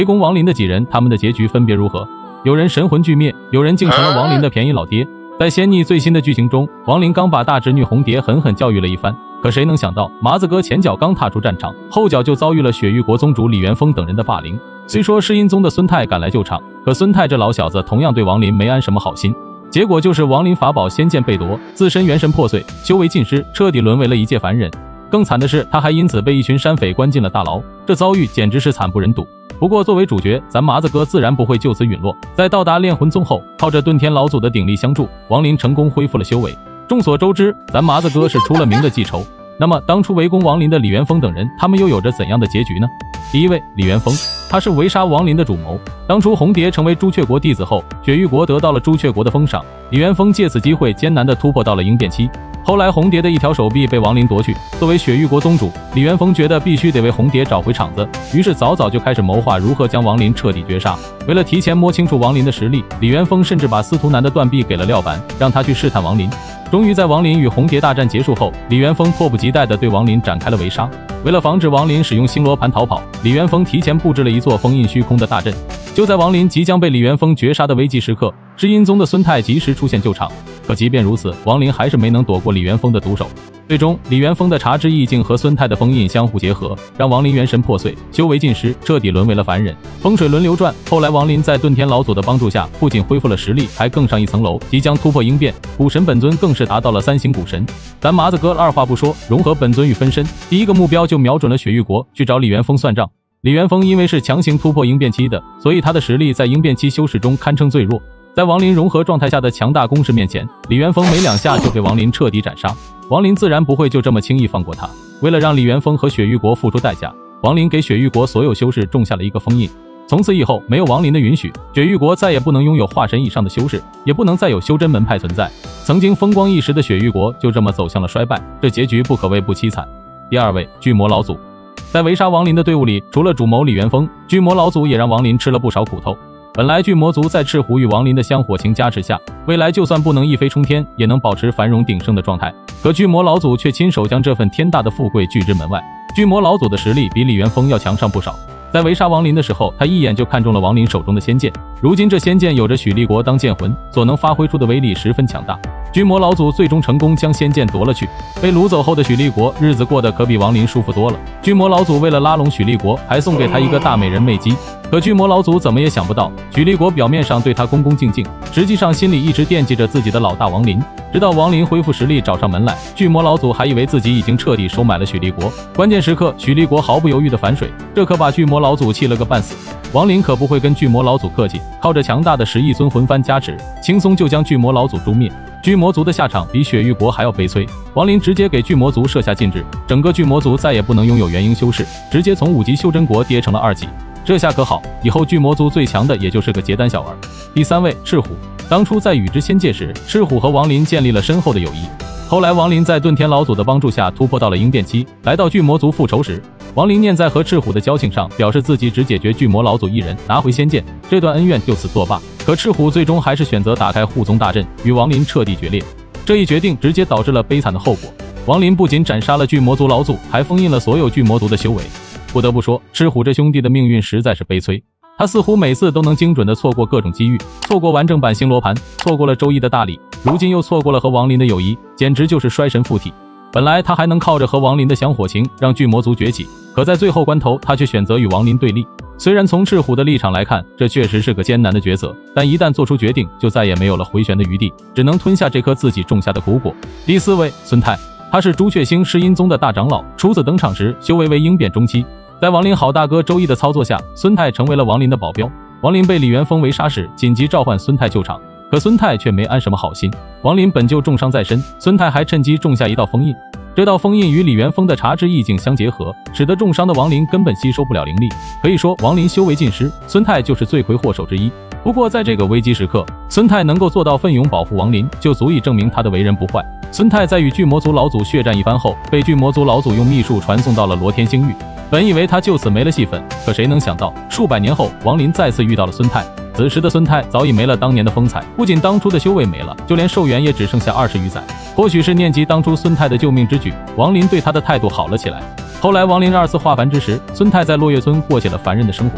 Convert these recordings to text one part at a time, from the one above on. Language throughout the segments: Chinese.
围攻王林的几人，他们的结局分别如何？有人神魂俱灭，有人竟成了王林的便宜老爹。在仙逆最新的剧情中，王林刚把大侄女红蝶狠狠教育了一番，可谁能想到麻子哥前脚刚踏出战场，后脚就遭遇了雪域国宗主李元丰等人的霸凌。虽说是阴宗的孙泰赶来救场，可孙泰这老小子同样对王林没安什么好心，结果就是王林法宝仙剑被夺，自身元神破碎，修为尽失，彻底沦为了一介凡人。更惨的是，他还因此被一群山匪关进了大牢，这遭遇简直是惨不忍睹。不过作为主角，咱麻子哥自然不会就此陨落。在到达炼魂宗后，靠着遁天老祖的鼎力相助，王林成功恢复了修为。众所周知，咱麻子哥是出了名的记仇。那么当初围攻王林的李元丰等人，他们又有着怎样的结局呢？第一位，李元丰，他是围杀王林的主谋。当初红蝶成为朱雀国弟子后，雪域国得到了朱雀国的封赏，李元丰借此机会艰难地突破到了应变期。后来红蝶的一条手臂被王林夺去，作为雪域国宗主，李元丰觉得必须得为红蝶找回场子，于是早早就开始谋划如何将王林彻底绝杀。为了提前摸清楚王林的实力，李元丰甚至把司徒南的断臂给了廖凡，让他去试探王林。终于在王林与红蝶大战结束后，李元丰迫不及待地对王林展开了围杀。为了防止王林使用星罗盘逃跑，李元丰提前布置了一座封印虚空的大阵。就在王林即将被李元丰绝杀的危急时刻，知阴宗的孙泰及时出现救场。可即便如此，王林还是没能躲过李元丰的毒手。最终，李元丰的茶之意境和孙泰的封印相互结合，让王林元神破碎，修为尽失，彻底沦为了凡人。风水轮流转，后来王林在遁天老祖的帮助下，不仅恢复了实力，还更上一层楼，即将突破应变。古神本尊更是达到了3星古神。咱麻子哥二话不说，融合本尊与分身，第一个目标就瞄准了雪域国，去找李元丰算账。李元丰因为是强行突破应变期的，所以他的实力在应变期修士中堪称最弱。在王林融合状态下的强大攻势面前，李元丰没2下就被王林彻底斩杀。王林自然不会就这么轻易放过他。为了让李元丰和雪域国付出代价，王林给雪域国所有修士种下了一个封印。从此以后，没有王林的允许，雪域国再也不能拥有化神以上的修士，也不能再有修真门派存在。曾经风光一时的雪域国就这么走向了衰败，这结局不可谓不凄惨。第二位，巨魔老祖。在围杀王林的队伍里，除了主谋李元丰，巨魔老祖也让王林吃了不少苦头。本来巨魔族在赤狐与王林的香火情加持下，未来就算不能一飞冲天，也能保持繁荣鼎盛的状态。可巨魔老祖却亲手将这份天大的富贵拒之门外。巨魔老祖的实力比李元丰要强上不少。在围杀王林的时候，他一眼就看中了王林手中的仙剑。如今这仙剑有着许立国当剑魂，所能发挥出的威力十分强大。巨魔老祖最终成功将仙剑夺了去。被掳走后的许立国日子过得可比王林舒服多了。巨魔老祖为了拉拢许立国，还送给他一个大美人魅姬。可巨魔老祖怎么也想不到，许立国表面上对他恭恭敬敬，实际上心里一直惦记着自己的老大王林。直到王林恢复实力找上门来，巨魔老祖还以为自己已经彻底收买了许立国。关键时刻，许立国毫不犹豫的反水，这可把巨魔老祖气了个半死。王林可不会跟巨魔老祖客气，靠着强大的10亿尊魂幡加持，轻松就将巨魔老祖诛灭。巨魔族的下场比雪域国还要悲催，王林直接给巨魔族设下禁制，整个巨魔族再也不能拥有元婴修士，直接从5级修真国跌成了2级。这下可好，以后巨魔族最强的也就是个结丹小儿。第三位，赤虎。当初在与之仙界时，赤虎和王林建立了深厚的友谊。后来王林在遁天老祖的帮助下突破到了应变期，来到巨魔族复仇时，王林念在和赤虎的交情上，表示自己只解决巨魔老祖一人，拿回仙剑，这段恩怨就此作罢。可赤虎最终还是选择打开护宗大阵，与王林彻底决裂。这一决定直接导致了悲惨的后果，王林不仅斩杀了巨魔族老祖，还封印了所有巨魔族的修为。不得不说，赤虎这兄弟的命运实在是悲催。他似乎每次都能精准地错过各种机遇，错过完整版星罗盘，错过了周一的大礼，如今又错过了和王林的友谊，简直就是衰神附体。本来他还能靠着和王林的香火情让巨魔族崛起，可在最后关头，他却选择与王林对立。虽然从赤虎的立场来看，这确实是个艰难的抉择，但一旦做出决定，就再也没有了回旋的余地，只能吞下这颗自己种下的苦果。第四位，孙泰，他是朱雀星狮阴宗的大长老，初次登场时修为为应变中期。在王林好大哥周易的操作下，孙泰成为了王林的保镖。王林被李元丰围杀时，紧急召唤孙泰救场，可孙泰却没安什么好心。王林本就重伤在身，孙泰还趁机种下一道封印。这道封印与李元丰的茶之意境相结合，使得重伤的王林根本吸收不了灵力。可以说，王林修为尽失，孙泰就是罪魁祸首之一。不过在这个危机时刻，孙泰能够做到奋勇保护王林，就足以证明他的为人不坏。孙泰在与巨魔族老祖血战一番后，被巨魔族老祖用秘术传送到了罗天星域。本以为他就此没了戏份，可谁能想到，数百年后，王林再次遇到了孙泰。此时的孙泰早已没了当年的风采，不仅当初的修为没了，就连寿元也只剩下20余载。或许是念及当初孙泰的救命之举，王林对他的态度好了起来。后来王林2次化凡之时，孙泰在落月村过起了凡人的生活。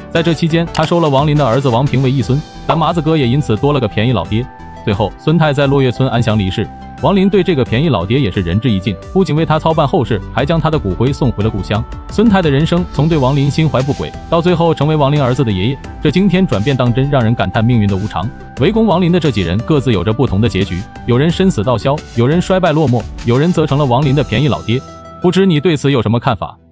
在这期间，他收了王林的儿子王平为义孙，但麻子哥也因此多了个便宜老爹。最后，孙泰在落月村安详离世。王林对这个便宜老爹也是仁至义尽，不仅为他操办后事，还将他的骨灰送回了故乡。孙泰的人生从对王林心怀不轨，到最后成为王林儿子的爷爷，这惊天转变当真让人感叹命运的无常。围攻王林的这几人各自有着不同的结局，有人身死道消，有人衰败落寞，有人则成了王林的便宜老爹。不知你对此有什么看法？